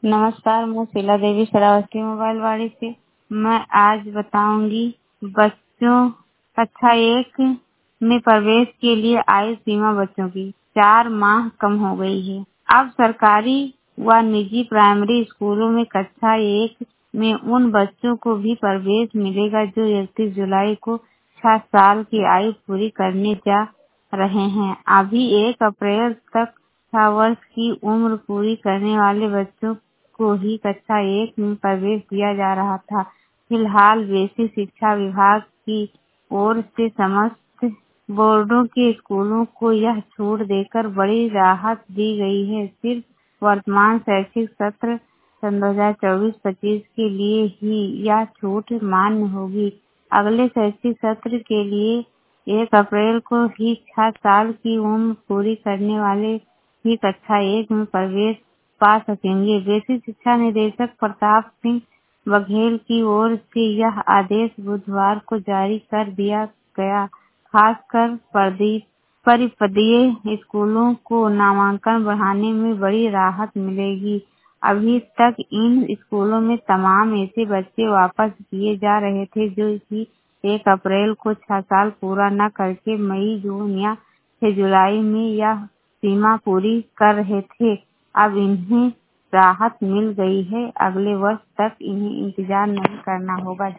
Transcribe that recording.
नमस्कार, मैं शीला देवी श्रावस्ती मोबाइल वाड़ी से। मैं आज बताऊंगी बच्चों कक्षा 1 में प्रवेश के लिए आयु सीमा बच्चों की 4 माह कम हो गई है। अब सरकारी व निजी प्राइमरी स्कूलों में कक्षा 1 में उन बच्चों को भी प्रवेश मिलेगा जो 31 जुलाई को 6 साल की आयु पूरी करने जा रहे हैं। अभी 1 अप्रैल तक 6 वर्ष की उम्र पूरी करने वाले बच्चों को ही कक्षा 1 में प्रवेश दिया जा रहा था। फिलहाल बेसिक शिक्षा विभाग की ओर से समस्त बोर्डों के स्कूलों को यह छूट देकर बड़ी राहत दी गई है। सिर्फ वर्तमान शैक्षिक सत्र सन 2024-25 के लिए ही यह छूट मान्य होगी। अगले शैक्षिक सत्र के लिए 1 अप्रैल को ही 6 साल की उम्र पूरी करने वाले ही कक्षा 1 में प्रवेश पा सकेंगे। बेसिक शिक्षा निदेशक प्रताप सिंह बघेल की ओर से यह आदेश बुधवार को जारी कर दिया गया। खासकर परिपदीय स्कूलों को नामांकन बढ़ाने में बड़ी राहत मिलेगी। अभी तक इन स्कूलों में तमाम ऐसे बच्चे वापस किए जा रहे थे जो कि 1 अप्रैल को 6 साल पूरा न करके मई, जून या 6 जुलाई में यह सीमा पूरी कर रहे थे। अब इन्हें राहत मिल गई है। अगले वर्ष तक इन्हें इंतजार नहीं करना होगा।